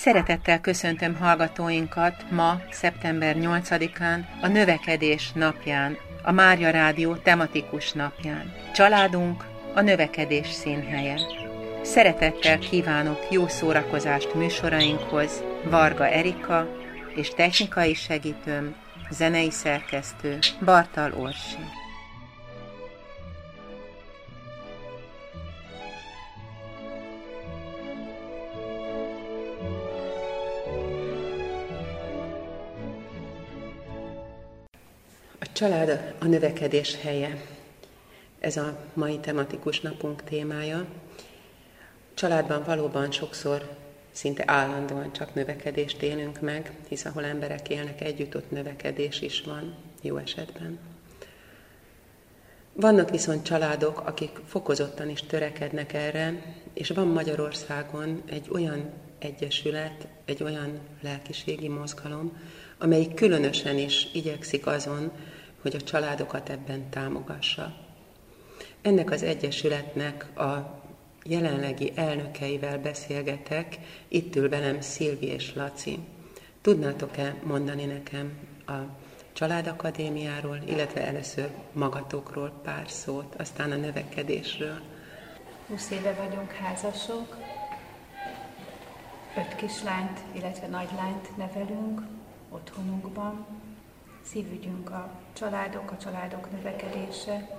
Szeretettel köszöntöm hallgatóinkat ma, szeptember 8-án, a Növekedés napján, a Mária Rádió tematikus napján. Családunk a növekedés színhelye. Szeretettel kívánok jó szórakozást műsorainkhoz, Varga Erika és technikai segítőm, zenei szerkesztő, Bartal Orsi. A család a növekedés helye. Ez a mai tematikus napunk témája. Családban valóban sokszor, szinte állandóan csak növekedést élünk meg, hisz ahol emberek élnek együtt, ott növekedés is van, jó esetben. Vannak viszont családok, akik fokozottan is törekednek erre, és van Magyarországon egy olyan egyesület, egy olyan lelkiségi mozgalom, amelyik különösen is igyekszik azon, hogy a családokat ebben támogassa. Ennek az egyesületnek a jelenlegi elnökeivel beszélgetek, itt ül velem Szilvi és Laci. Tudnátok-e mondani nekem a Családakadémiáról, illetve először magatokról pár szót, aztán a növekedésről? 20 éve vagyunk házasok, 5 kislányt, illetve nagylányt nevelünk otthonunkban. Szívügyünk a családok növekedése,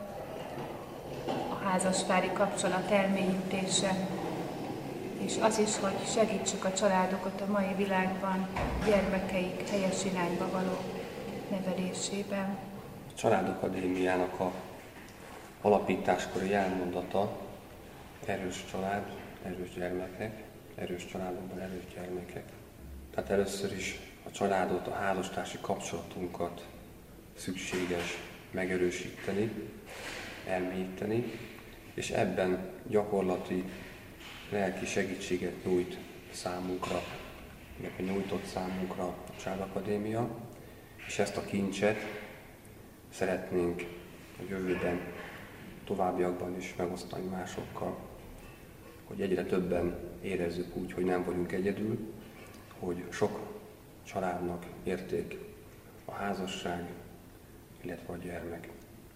a házaspári kapcsolat elmélyítése, és az is, hogy segítsük a családokat a mai világban gyermekeik helyes irányba való nevelésében. A Családakadémiának a alapításkori jelmondata erős család, erős gyermekek, erős családokban erős gyermekek. Tehát először is a családot, a házastársi kapcsolatunkat szükséges megerősíteni, elmélyíteni, és ebben gyakorlati lelki segítséget nyújt számunkra, illetve nyújtott számunkra a Családakadémia, és ezt a kincset szeretnénk a jövőben, továbbiakban is megosztani másokkal, hogy egyre többen érezzük úgy, hogy nem vagyunk egyedül, hogy sok családnak érték a házasság, illetve a gyermek.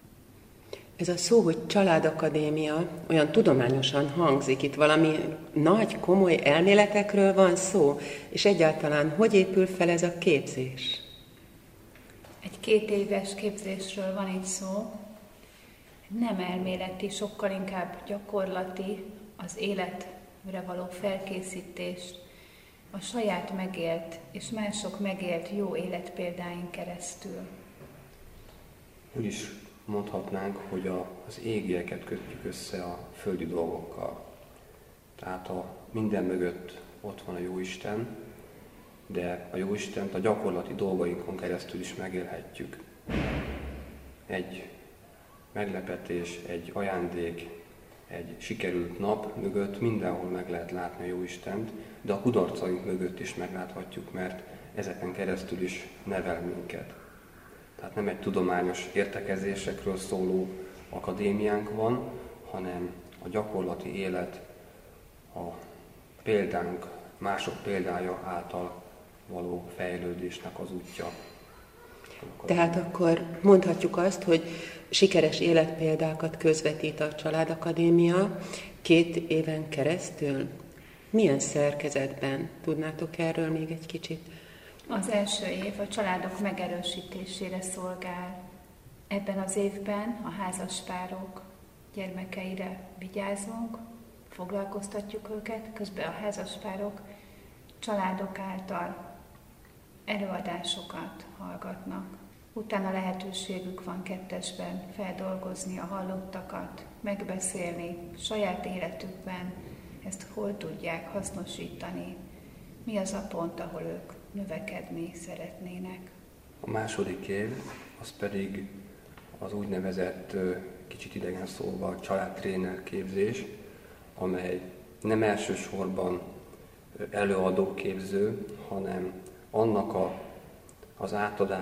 Ez a szó, hogy Családakadémia, olyan tudományosan hangzik, itt valami nagy, komoly elméletekről van szó, és egyáltalán hogy épül fel ez a képzés? Egy 2 éves képzésről van itt szó, nem elméleti, sokkal inkább gyakorlati, az életre való felkészítést, a saját megélt és mások megélt jó életpéldáin keresztül. Úgy is mondhatnánk, hogy az égieket kötjük össze a földi dolgokkal. Tehát minden mögött ott van a Jóisten, de a Jóistent a gyakorlati dolgainkon keresztül is megélhetjük. Egy meglepetés, egy ajándék, egy sikerült nap mögött mindenhol meg lehet látni a Jóistent, de a kudarcaink mögött is megláthatjuk, mert ezeken keresztül is nevel minket. Tehát nem egy tudományos értekezésekről szóló akadémiánk van, hanem a gyakorlati élet, a példánk, mások példája által való fejlődésnek az útja. Tehát akkor mondhatjuk azt, hogy sikeres életpéldákat közvetít a Családakadémia 2 éven keresztül. Milyen szerkezetben? Tudnátok erről még egy kicsit? Az első év a családok megerősítésére szolgál. Ebben az évben a házaspárok gyermekeire vigyázunk, foglalkoztatjuk őket, közben a házaspárok családok által előadásokat hallgatnak. Utána lehetőségük van 2-esben feldolgozni a hallottakat, megbeszélni saját életükben, ezt hol tudják hasznosítani, mi az a pont, ahol ők növekedni szeretnének. A második év, az pedig az úgynevezett, kicsit idegen szólva, családtréner képzés, amely nem elsősorban előadóképző, hanem annak az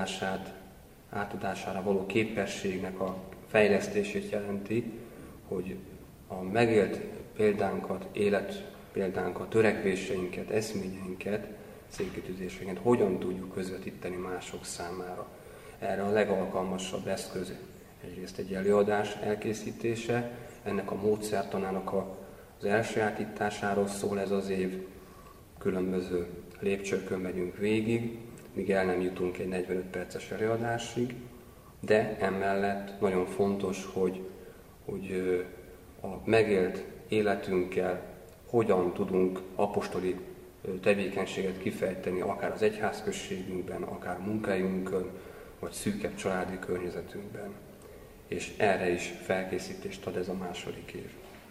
átadására való képességnek a fejlesztését jelenti, hogy a megélt példánkat, életpéldánkat, törekvéseinket, eszményeinket célkitűzéseket, hogyan tudjuk közvetíteni mások számára. Erre a legalkalmasabb eszköz egyrészt egy előadás elkészítése, ennek a módszertanának az elsajátításáról szól ez az év, különböző lépcsőkön megyünk végig, míg el nem jutunk egy 45 perces előadásig, de emellett nagyon fontos, hogy a megélt életünkkel hogyan tudunk apostoli tevékenységet kifejteni, akár az egyházközségünkben, akár munkájunkon, vagy szűkebb családi környezetünkben. És erre is felkészítést ad ez a második év.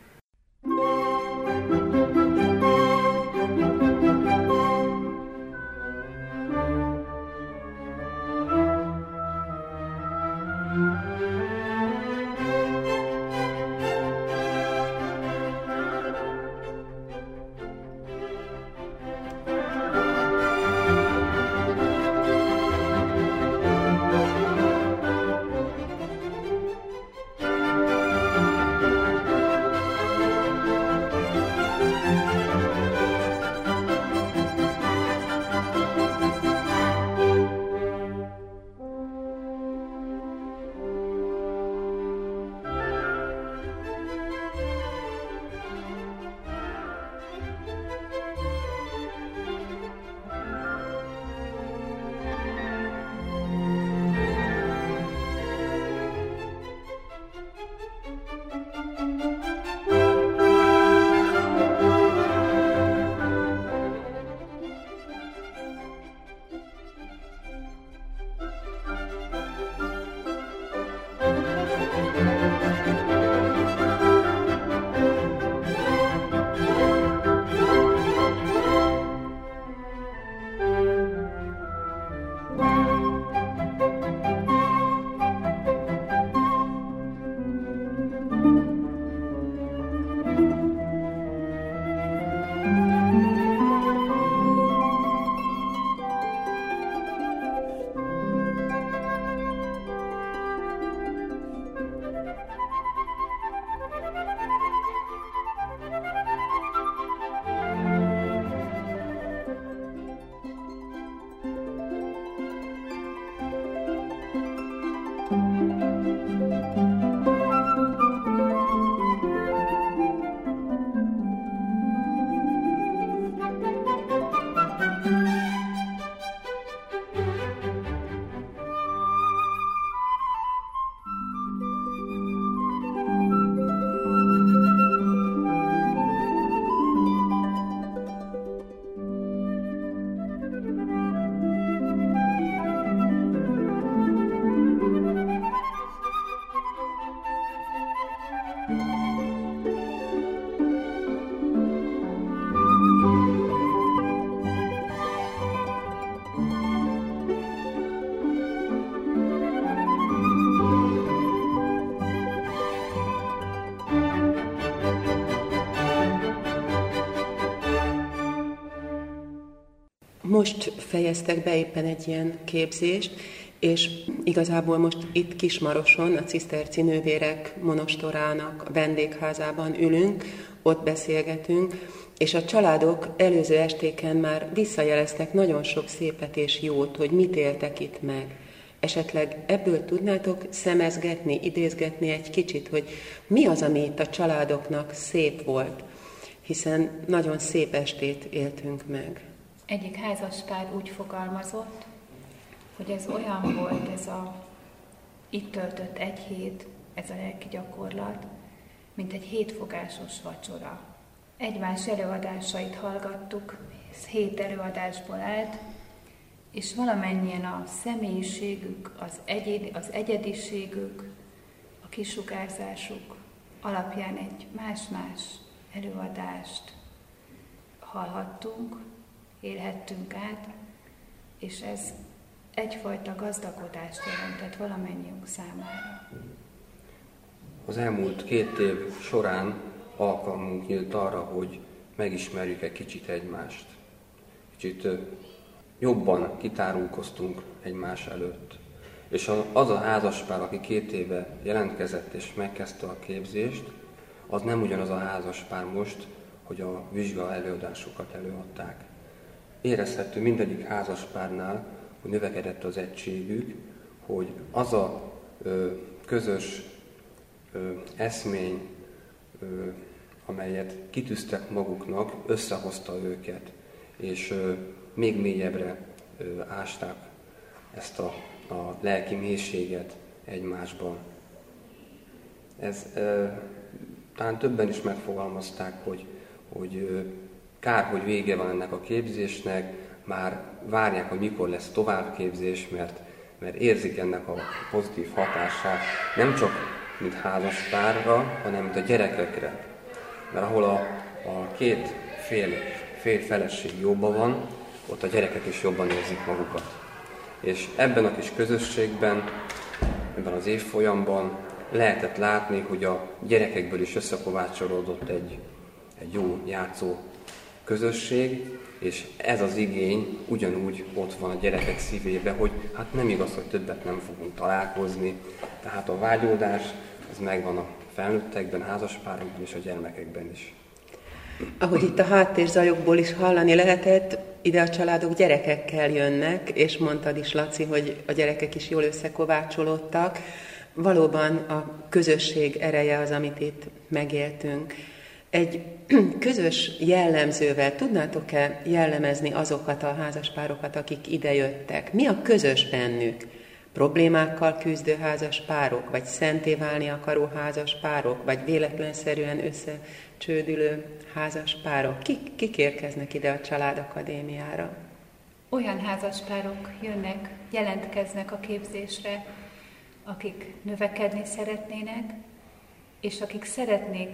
Most fejeztek be éppen egy ilyen képzést, és igazából most itt Kismaroson, a Ciszterci Nővérek monostorának a vendégházában ülünk, ott beszélgetünk, és a családok előző estéken már visszajeleztek nagyon sok szépet és jót, hogy mit éltek itt meg. Esetleg ebből tudnátok szemezgetni, idézgetni egy kicsit, hogy mi az, ami itt a családoknak szép volt, hiszen nagyon szép estét éltünk meg. Egyik házaspár úgy fogalmazott, hogy ez olyan volt, ez a itt töltött egy hét, ez a lelki gyakorlat, mint egy hétfogásos vacsora. Egymás előadásait hallgattuk, ez 7 előadásból állt, és valamennyien a személyiségük, az egyediségük, a kisugárzásuk alapján egy más-más előadást hallhattunk, élhettünk át, és ez egyfajta gazdagodást jelentett valamennyiünk számára. Az elmúlt 2 év során alkalmunk nyílt arra, hogy megismerjük egy kicsit egymást. Kicsit jobban kitárulkoztunk egymás előtt. És az a házaspár, aki 2 éve jelentkezett és megkezdte a képzést, az nem ugyanaz a házaspár most, hogy a vizsga előadásokat előadták. érezhető mindegyik házaspárnál, hogy növekedett az egységük, hogy az a közös eszmény, amelyet kitűztek maguknak, összehozta őket, és még mélyebbre ásták ezt a lelki mélységet egymásban. Ez talán többen is megfogalmazták, hogy kár, hogy vége van ennek a képzésnek, már várják, hogy mikor lesz továbbképzés, mert érzik ennek a pozitív hatását nem csak mint házaspárra, hanem mint a gyerekekre. Mert ahol a két fél feleség jobban van, ott a gyerekek is jobban érzik magukat. És ebben a kis közösségben, ebben az évfolyamban lehetett látni, hogy a gyerekekből is összekovácsolódott egy jó játszó közösség, és ez az igény ugyanúgy ott van a gyerekek szívébe, hogy hát nem igaz, hogy többet nem fogunk találkozni, tehát a vágyódás az megvan a felnőttekben, házaspárokban és a gyermekekben is. Ahogy itt a háttérzajokból is hallani lehetett, ide a családok gyerekekkel jönnek, és mondtad is, Laci, hogy a gyerekek is jól összekovácsolódtak. Valóban a közösség ereje az, amit itt megéltünk. Egy közös jellemzővel tudnátok-e jellemezni azokat a házaspárokat, akik idejöttek? Mi a közös bennük? Problémákkal küzdő házaspárok, vagy szenté válni akaró házaspárok, vagy véletlenszerűen összecsődülő házaspárok? Kik érkeznek ide a Családakadémiára? Olyan házaspárok jönnek, jelentkeznek a képzésre, akik növekedni szeretnének, és akik szeretnék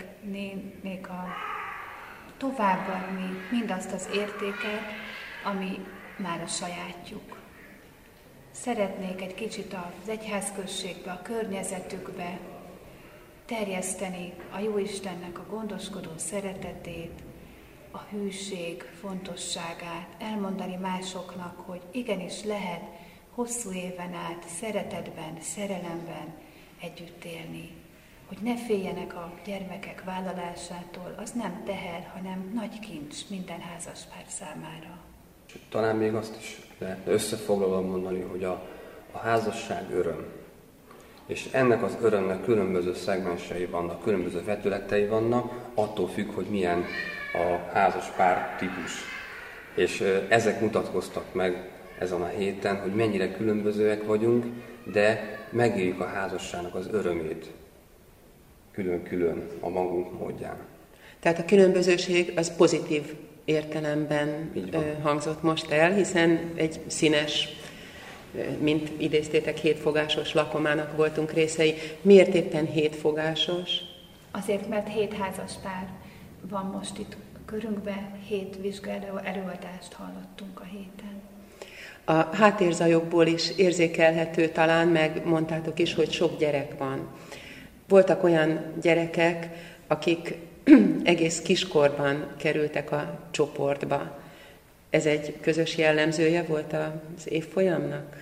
továbbadni mindazt az értéket, ami már a sajátjuk. Szeretnék egy kicsit az egyházközségbe, a környezetükbe terjeszteni a Jóistennek a gondoskodó szeretetét, a hűség fontosságát, elmondani másoknak, hogy igenis lehet hosszú éven át szeretetben, szerelemben együtt élni. Hogy ne féljenek a gyermekek vállalásától, az nem teher, hanem nagy kincs minden házaspár számára. Talán még azt is lehetne összefoglalva mondani, hogy a házasság öröm. És ennek az örömnek különböző szegmensei vannak, különböző vetületei vannak, attól függ, hogy milyen a házaspár típus. És ezek mutatkoztak meg ezen a héten, hogy mennyire különbözőek vagyunk, de megéljük a házasságnak az örömét külön-külön a magunk módján. Tehát a különbözőség az pozitív értelemben hangzott most el, hiszen egy színes, mint idéztétek, 7 fogásos lakomának voltunk részei. Miért éppen 7 fogásos? Azért, mert 7 házaspár van most itt körünkben, 7 vizsgáló előadást hallottunk a héten. A háttérzajokból is érzékelhető talán, meg mondtátok is, hogy sok gyerek van. Voltak olyan gyerekek, akik egész kiskorban kerültek a csoportba. Ez egy közös jellemzője volt az évfolyamnak?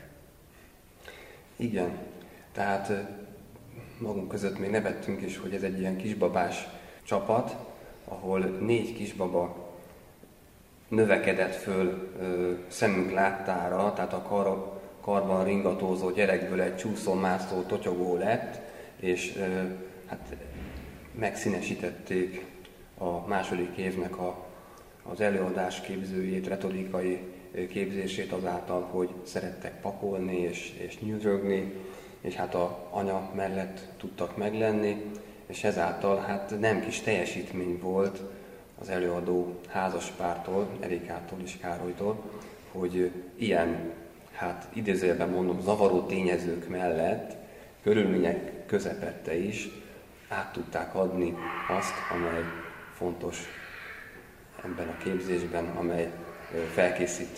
Igen. Tehát magunk között még nevettünk is, hogy ez egy ilyen kisbabás csapat, ahol 4 kisbaba növekedett föl szemünk láttára, tehát a karban ringatózó gyerekből egy csúszó-mászó totyogó lett, és hát megszínesítették a második évnek az előadás képzőjét, retorikai képzését azáltal, hogy szerettek pakolni és nyűrögni, és hát a anya mellett tudtak meglenni, és ezáltal hát nem kis teljesítmény volt az előadó házaspártól, Erikától és Károlytól, hogy ilyen, hát idézőjelben mondom, zavaró tényezők mellett, körülmények közepette is át tudták adni azt, amely fontos ebben a képzésben, amely felkészíti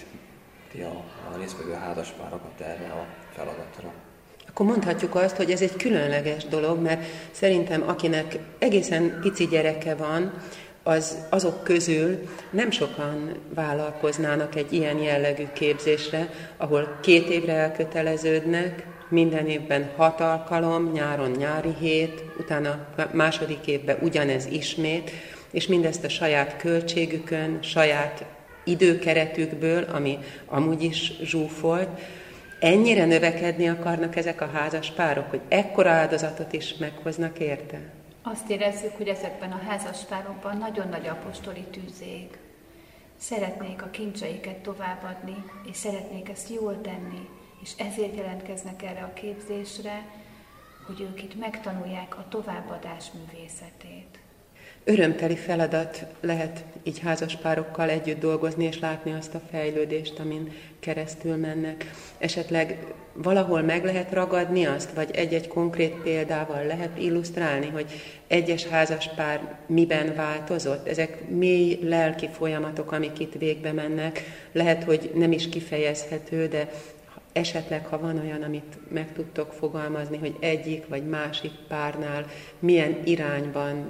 a résztvevő házaspárokat erre a feladatra. Akkor mondhatjuk azt, hogy ez egy különleges dolog, mert szerintem akinek egészen pici gyereke van, azok közül nem sokan vállalkoznának egy ilyen jellegű képzésre, ahol 2 évre elköteleződnek, minden évben 6 alkalom, nyáron nyári hét, utána második évben ugyanez ismét, és mindezt a saját költségükön, saját időkeretükből, ami amúgy is zsúfolt, ennyire növekedni akarnak ezek a házas párok, hogy ekkora áldozatot is meghoznak érte? Azt érezzük, hogy ezekben a házas párokban nagyon nagy apostoli tűz ég. Szeretnék a kincseiket továbbadni, és szeretnék ezt jól tenni, és ezért jelentkeznek erre a képzésre, hogy ők itt megtanulják a továbbadás művészetét. Örömteli feladat lehet így házaspárokkal együtt dolgozni, és látni azt a fejlődést, amin keresztül mennek. Esetleg valahol meg lehet ragadni azt, vagy egy-egy konkrét példával lehet illusztrálni, hogy egyes házaspár miben változott? Ezek mély lelki folyamatok, amik itt végbe mennek. Lehet, hogy nem is kifejezhető, de esetleg, ha van olyan, amit meg tudtok fogalmazni, hogy egyik vagy másik párnál milyen irányban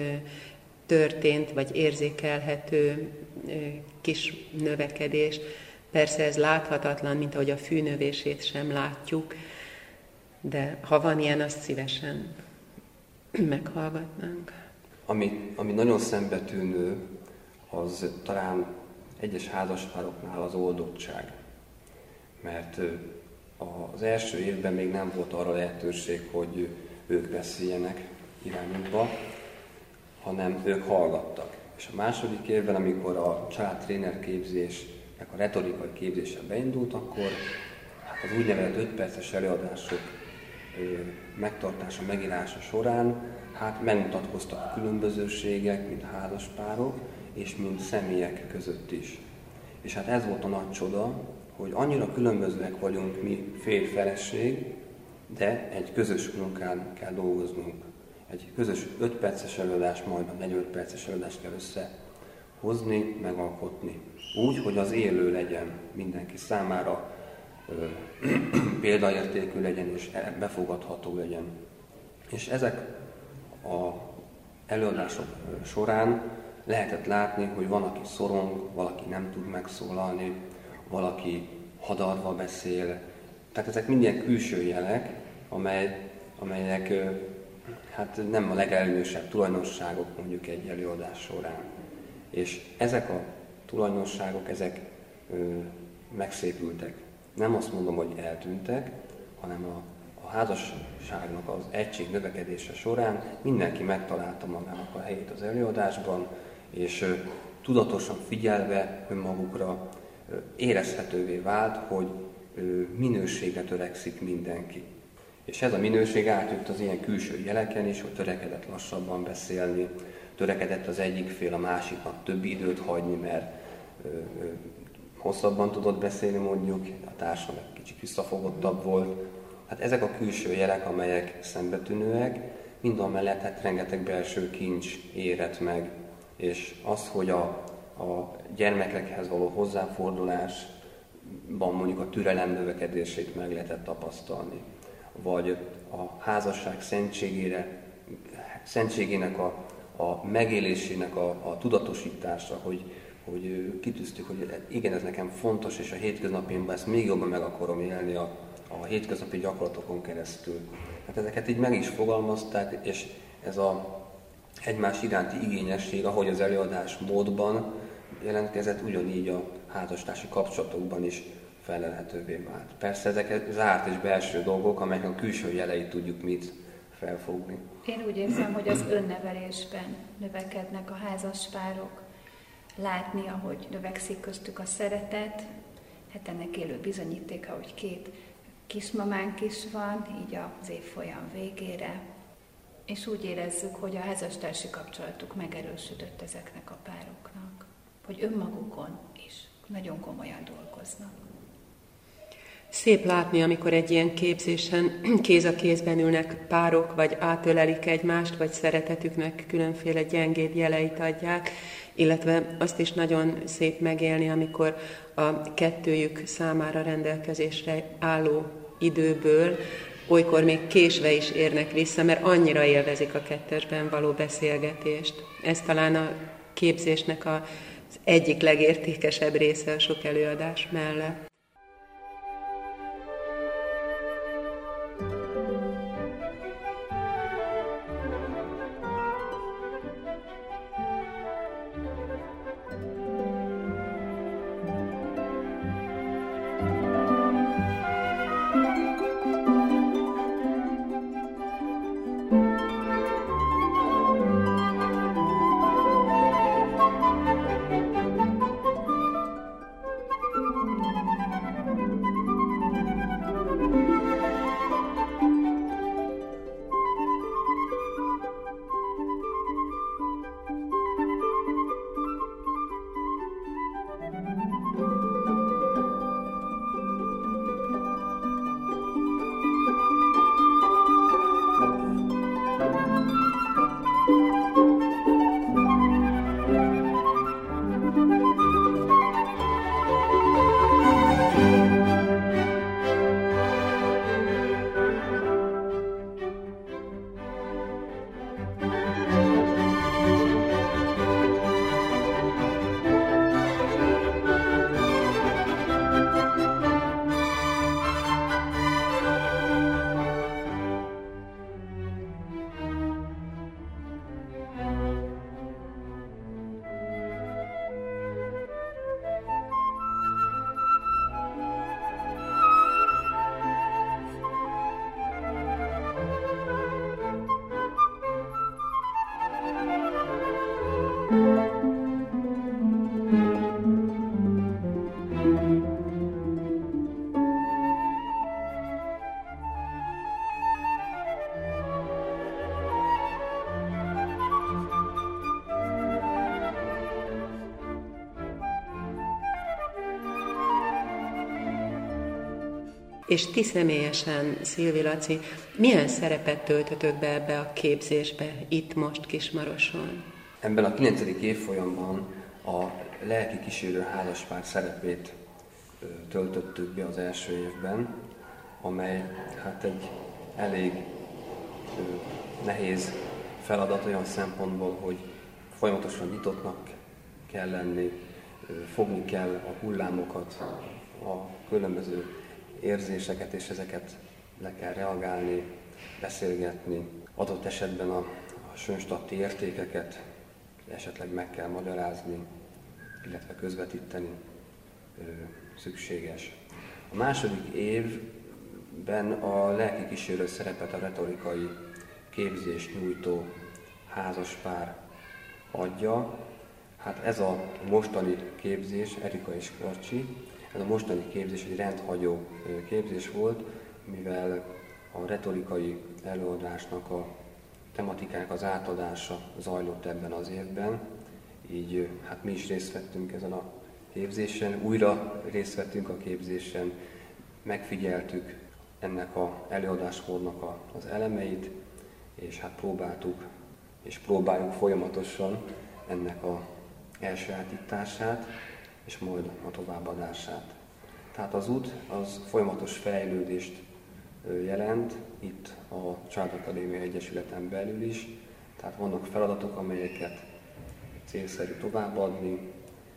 történt, vagy érzékelhető kis növekedés. Persze ez láthatatlan, mint ahogy a fűnövését sem látjuk, de ha van ilyen, azt szívesen meghallgatnánk. Ami nagyon szembetűnő, az talán egyes házaspároknál az oldottság. Mert az első évben még nem volt arra lehetőség, hogy ők beszéljenek irányukba, hanem ők hallgattak. És a második évben, amikor a családtréner képzésnek a retorikai képzése beindult, akkor az úgynevezett 5 perces előadások megtartása, megírása során megmutatkoztak a különbözőségek, mint házaspárok, és mint személyek között is. És ez volt a nagy csoda, hogy annyira különbözőek vagyunk mi férj-feleség, de egy közös munkán kell dolgoznunk. Egy közös 5 perces előadás, majd a 45 perces előadást kell összehozni, megalkotni. Úgy, hogy az élő legyen mindenki számára, példaértékű legyen és befogadható legyen. És ezek az előadások során lehetett látni, hogy van, aki szorong, valaki nem tud megszólalni, valaki hadarva beszél. Tehát ezek minden külső jelek, amelyek nem a legelőnyösebb tulajdonságok mondjuk egy előadás során. És ezek a tulajdonságok, ezek megszépültek. Nem azt mondom, hogy eltűntek, hanem a házasságnak az egység növekedése során mindenki megtalálta magának a helyét az előadásban, és tudatosan figyelve önmagukra érezhetővé vált, hogy minőségre törekszik mindenki. És ez a minőség átjött az ilyen külső jeleken is, hogy törekedett lassabban beszélni, törekedett az egyik fél a másiknak több időt hagyni, mert hosszabban tudott beszélni mondjuk, a társam egy kicsit visszafogottabb volt. Ezek a külső jelek, amelyek szembetűnőek, mindamellett rengeteg belső kincs érett meg, és az, hogy a gyermekekhez való hozzáfordulásban mondjuk a türelem növekedését meg lehetett tapasztalni, vagy a házasság szentségének a megélésének a tudatosítása, hogy kitűztük, hogy igen, ez nekem fontos, és a hétköznapjaimban ezt még jobban meg akarom élni a hétköznapi gyakorlatokon keresztül. Ezeket így meg is fogalmazták, és ez a egymás iránti igényesség, ahogy az előadás módban jelentkezett, ugyanígy a házastársi kapcsolatokban is felelhetővé vált. Persze ezek zárt és belső dolgok, amelyek a külső jeleit tudjuk mit felfogni. Én úgy érzem, hogy az önnevelésben növekednek a házaspárok. Látni, ahogy növekszik köztük a szeretet, ennek élő bizonyítéka, hogy 2 kismamánk is van, így az évfolyam végére. És úgy érezzük, hogy a házastársi kapcsolatuk megerősödött ezeknek a pároknak, hogy önmagukon is nagyon komolyan dolgoznak. Szép látni, amikor egy ilyen képzésen kéz a kézben ülnek párok, vagy átölelik egymást, vagy szeretetüknek különféle gyengébb jeleit adják, illetve azt is nagyon szép megélni, amikor a kettőjük számára rendelkezésre álló időből olykor még késve is érnek vissza, mert annyira élvezik a kettesben való beszélgetést. Ez talán a képzésnek az egyik legértékesebb része a sok előadás mellett. És ti személyesen, Szilvi, Laci, milyen szerepet töltötök be ebbe a képzésbe itt most Kismaroson? Ebben a 9. évfolyamban a lelki kísérő házaspár szerepét töltöttük be az első évben, amely hát egy elég nehéz feladat olyan szempontból, hogy folyamatosan nyitottnak kell lenni, fogni kell a hullámokat, a különböző érzéseket, és ezeket le kell reagálni, beszélgetni. Adott esetben a sönstadti értékeket esetleg meg kell magyarázni, illetve közvetíteni szükséges. A második évben a lelki kísérő szerepet a retorikai képzést nyújtó házaspár adja. Hát ez a mostani képzés, Erika és Karcsi, ez a mostani képzés egy rendhagyó képzés volt, mivel a retorikai előadásnak a tematikák az átadása zajlott ebben az évben, így hát mi is részt vettünk ezen a képzésen, újra részt vettünk a képzésen, megfigyeltük ennek az előadásmódnak az elemeit, és hát próbáltuk, és próbáljuk folyamatosan ennek az elsajátítását, és majd a továbbadását. Tehát az út az folyamatos fejlődést jelent itt a Családakadémia Egyesületen belül is, tehát vannak feladatok, amelyeket célszerű továbbadni,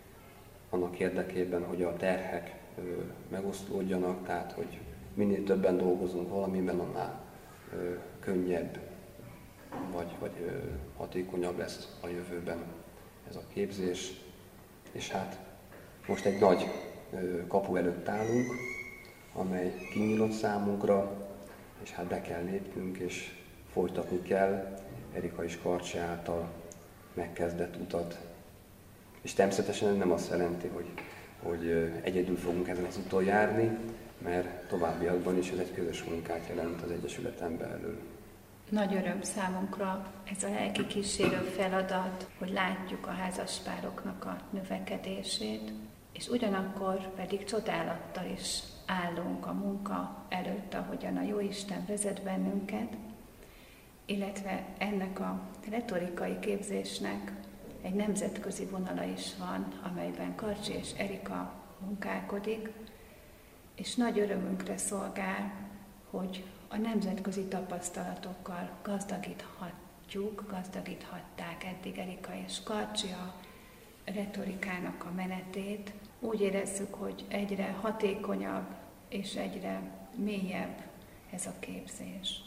annak érdekében, hogy a terhek megoszlódjanak, tehát hogy minél többen dolgozunk valamiben, annál könnyebb vagy hatékonyabb lesz a jövőben ez a képzés. És hát most egy nagy kapu előtt állunk, amely kinyílt számunkra, és hát be kell lépnünk, és folytatni kell Erika és Karcsi által megkezdett utat. És természetesen nem azt jelenti, hogy egyedül fogunk ezen az úton járni, mert továbbiakban is ez egy közös munkát jelent az Egyesületen belül. Nagy öröm számunkra ez a lelki kísérő feladat, hogy látjuk a házaspároknak a növekedését, és ugyanakkor pedig csodálattal is állunk a munka előtt, ahogyan a Jóisten vezet bennünket, illetve ennek a retorikai képzésnek egy nemzetközi vonala is van, amelyben Karcsi és Erika munkálkodik, és nagy örömünkre szolgál, hogy a nemzetközi tapasztalatokkal gazdagíthatták eddig Erika és Karcsi a retorikának a menetét. Úgy érezzük, hogy egyre hatékonyabb és egyre mélyebb ez a képzés.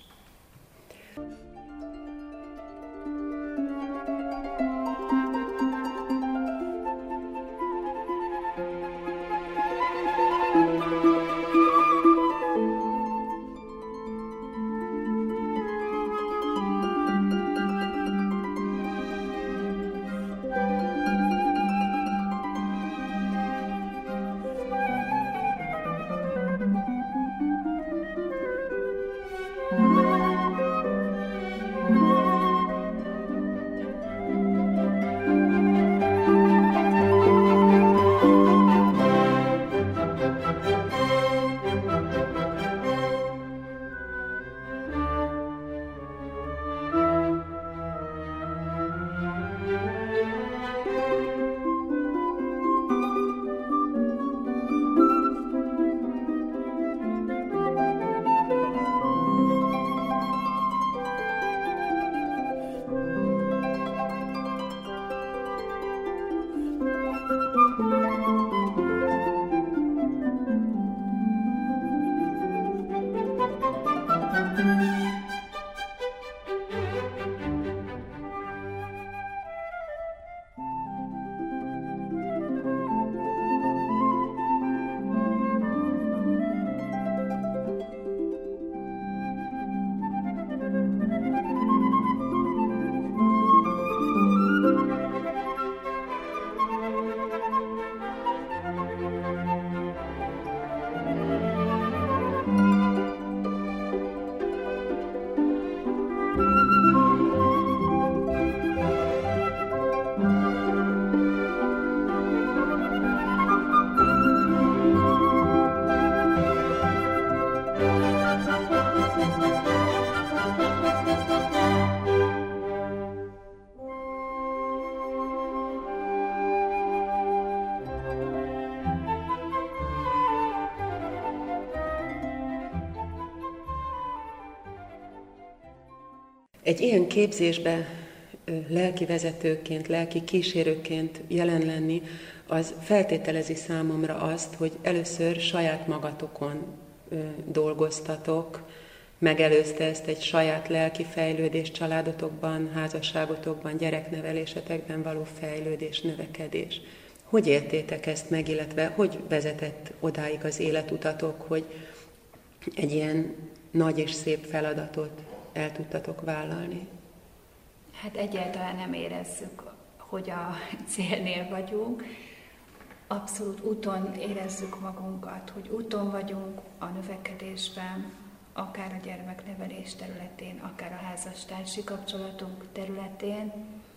Egy ilyen képzésbe lelki vezetőként, lelki kísérőként jelen lenni, az feltételezi számomra azt, hogy először saját magatokon dolgoztatok, megelőzte ezt egy saját lelki fejlődés családotokban, házasságotokban, gyereknevelésetekben való fejlődés, növekedés. Hogy éltétek ezt meg, illetve hogy vezetett odáig az életutatok, hogy egy ilyen nagy és szép feladatot el tudtatok vállalni? Hát egyáltalán nem érezzük, hogy a célnél vagyunk. Abszolút úton érezzük magunkat, hogy úton vagyunk a növekedésben, akár a gyermeknevelés területén, akár a házastársi kapcsolatunk területén.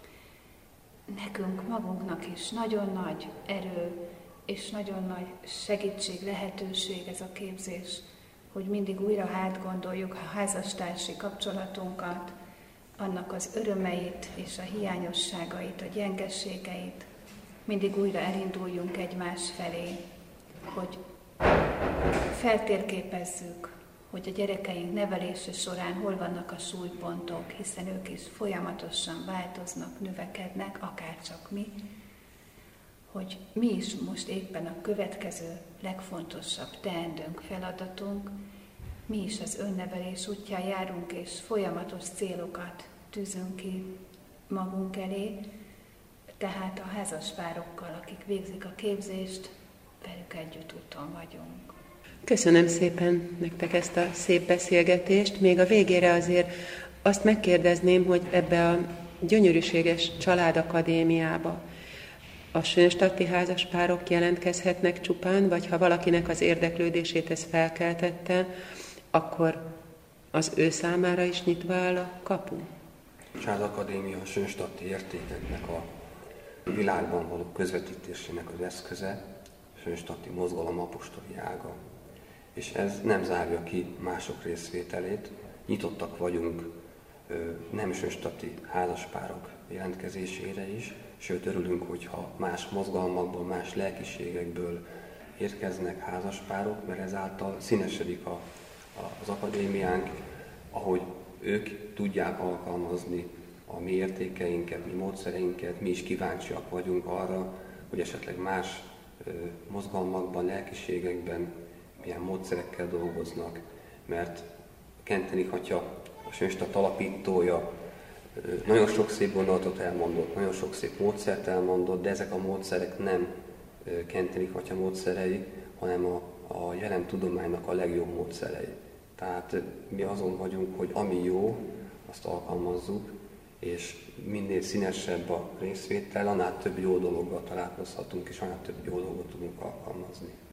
Nekünk magunknak is nagyon nagy erő és nagyon nagy segítség, lehetőség ez a képzés, hogy mindig újra átgondoljuk a házastársi kapcsolatunkat, annak az örömeit és a hiányosságait, a gyengeségeit, mindig újra elinduljunk egymás felé, hogy feltérképezzük, hogy a gyerekeink nevelése során hol vannak a súlypontok, hiszen ők is folyamatosan változnak, növekednek, akárcsak mi, hogy mi is most éppen a következő legfontosabb teendőnk, feladatunk, mi is az önnevelés útján járunk, és folyamatos célokat tűzünk ki magunk elé, tehát a házaspárokkal, akik végzik a képzést, velük együtt úton vagyunk. Köszönöm szépen nektek ezt a szép beszélgetést. Még a végére azért azt megkérdezném, hogy ebbe a gyönyörűséges családakadémiába a sönstadti házaspárok jelentkezhetnek csupán, vagy ha valakinek az érdeklődését ez felkeltette, akkor az ő számára is nyitva áll a kapu? A Családakadémia a sönstadti értékeknek a világban való közvetítésének az eszköze, a sönstadti mozgalom apostoli ága. És ez nem zárja ki mások részvételét. Nyitottak vagyunk nem sönstadti házaspárok jelentkezésére is, sőt örülünk, hogyha más mozgalmakból, más lelkiségekből érkeznek házaspárok, mert ezáltal színesedik az akadémiánk, ahogy ők tudják alkalmazni a mi értékeinket, mi módszereinket, mi is kíváncsiak vagyunk arra, hogy esetleg más mozgalmakban, lelkiségekben milyen módszerekkel dolgoznak, mert Kentenich atya, a Sönstadt alapítója nagyon sok szép gondolatot elmondott, nagyon sok szép módszert elmondott, de ezek a módszerek nem Kentenich atya módszerei, hanem a jelen tudománynak a legjobb módszerei. Tehát mi azon vagyunk, hogy ami jó, azt alkalmazzuk, és minél színesebb a részvétel, annál több jó dologgal találkozhatunk, és annál több jó dolgot tudunk alkalmazni.